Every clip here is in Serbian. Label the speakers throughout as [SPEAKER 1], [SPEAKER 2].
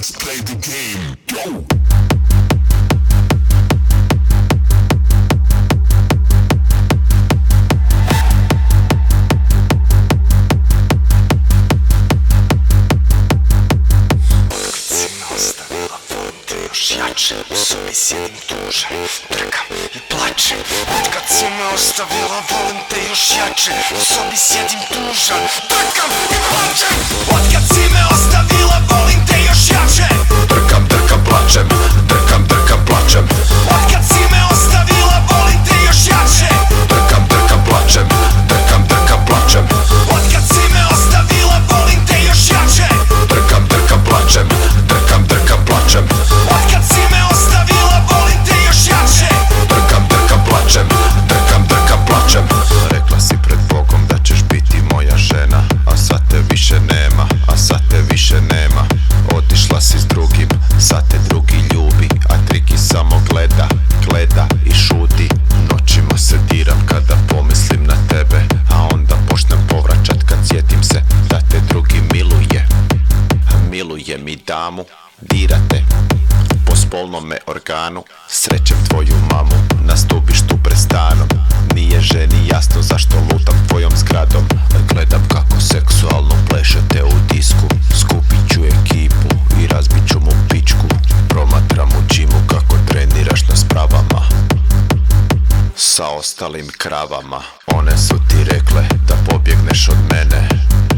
[SPEAKER 1] Let's play the game. Go!
[SPEAKER 2] Jače, u sobi sjedim tužan, trkam i plačem. Otkad si me ostavila, volim te još jače. U sobi sjedim tužan, trkam i plačem. Otkad si me ostavila, volim te još jače.
[SPEAKER 3] Trkam, trkam, plačem, trkam, trkam, plačem.
[SPEAKER 2] Otkad si me ostavila, volim te još jače.
[SPEAKER 3] Trkam, trkam, plačem, trkam, trkam, plačem.
[SPEAKER 2] Otkad si me ostavila, volim te još jače.
[SPEAKER 3] Trkam, trkam, plačem, trkam, trkam, plačem.
[SPEAKER 2] Otkad si me ostavila, volim te još jače.
[SPEAKER 3] Trkam, trkam, plačem, trkam, trkam, plačem. Rekla si pred Bogom da ćeš biti moja žena, a sad te više nema, a sad te više nema. Otišla si s drugim, sad te drugi ljubi, a Triki samo gleda, gleda i šuti. Noćima se diram kada pomislim na tebe, a onda počnem povraćat kad sjetim se da te drugi miluje. Miluje mi damu, dirate po spolnome organu. Srećem tvoju mamu na stubištu pred stanom. Nije ženi jasno zašto lutam tvojom zgradom. Gledam kako seksualno plešete u disku. Skupit ću ekipu i razbit ću mu pičku. Promatram u džimu kako treniraš na spravama sa ostalim kravama. One su ti rekle da pobjegneš od mene,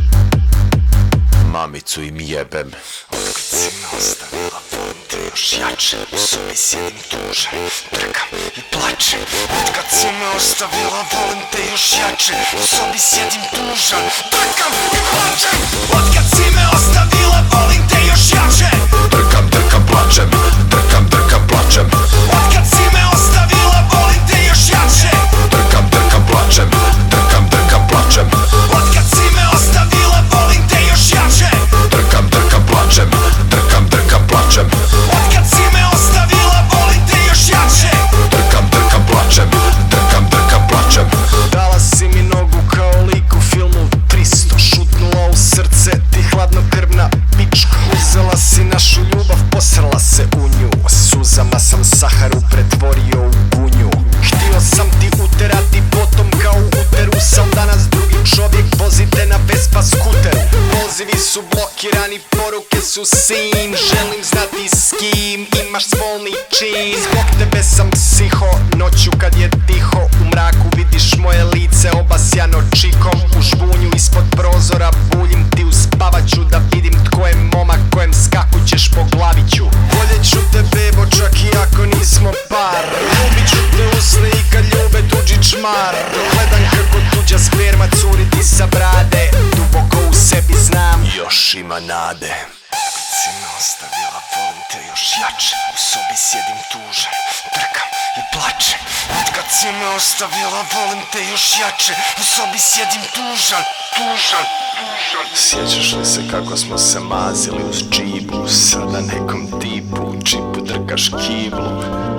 [SPEAKER 3] mamicu im jebem.
[SPEAKER 2] Otkad si me ostavila, volim te još jače. U sobi sjedim tužan, trkam i plačem. Otkad si me ostavila, volim te još jače. U sobi sjedim tužan, trkam i plačem. Otkad si me ostavila, volim te još jače.
[SPEAKER 3] Trkam, trkam, plačem, trkam, trkam, plačem.
[SPEAKER 2] Otkad si me ostavila, volim te još jače.
[SPEAKER 3] Trkam, trkam, plačem, trkam, trkam, plačem.
[SPEAKER 2] Otkad si me ostavila, volim te još jače.
[SPEAKER 3] Trkam, trkam, plačem, trkam, trkam, plačem.
[SPEAKER 2] Otkad si me ostavila, volim te još jače.
[SPEAKER 3] Trkam, trkam, plačem, trkam, trkam, plačem.
[SPEAKER 4] Dala si mi nogu kao lik u filmu 300. Šutnula u srce, ti hladnokrvna pička. Uzela si našu ljubav, posrla se u nju. Suzama sam Saharu pretvorio u gunju. Htio sam ti uterati potom kao u uteru, al danas drugi čovjek vozite na Vespa skuteru. Pozivi su blokirani, poruke su sin. Želim znati s kim imaš spolni čin. Zbog tebe sam psiho, noću kad je tiho. U mraku vidiš moje lice obasjano čikom. U žbunju ispod prozora buljim ti u spavaću, da vidim tko je momak kojem skakućeš po glaviću. Voljet ću te bebo čak i ako nismo par. Ljubit ću te usne i kad ljube tuđi čmar. Gledam kako tuđa sperma curi ti sa brade. Duboko u sebi znam, još ima nade.
[SPEAKER 2] Otkad si me ostavila, volim te još jače. U sobi sjedim tužan, trkam i plačem. Otkad si me ostavila, volim te još jače. U sobi sjedim tužan, tužan, tužan.
[SPEAKER 4] Sjećaš li se kako smo se mazili uz džibu? Sada nekom tipu u džipu drkaš kiblu.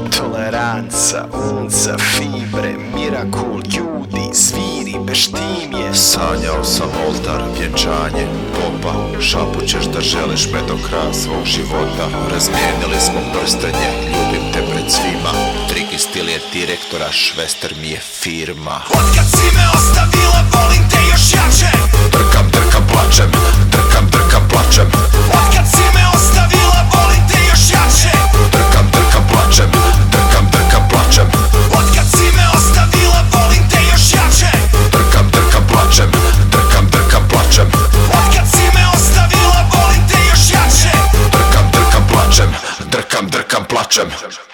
[SPEAKER 4] Toleranca, unca, fibre, mirakul, ljudi, zviri, beštimje.
[SPEAKER 3] Sanjao sam oltar, vjenčanje, popa. Šapućeš da želiš me do kraja svog života. Razmijenili smo prstenje, ljubim te pred svima. Triki stil je direktora, Švester mi je firma.
[SPEAKER 2] Otkad si me ostavila, volim te još jače.
[SPEAKER 3] Trkam, trkam, plačem, trkam, trkam, plačem.
[SPEAKER 2] Otkad si me ostavila, volim te još jače.
[SPEAKER 3] Trkam, trkam, plačem, trkam, trkam, plačem.
[SPEAKER 2] Otkad si me ostavila, volim te još jače.
[SPEAKER 3] Trkam, trkam, plačem, trkam, trkam, plačem.
[SPEAKER 2] Otkad si me ostavila, volim te još jače.
[SPEAKER 3] Trkam, trkam, plačem, trkam, trkam, plačem.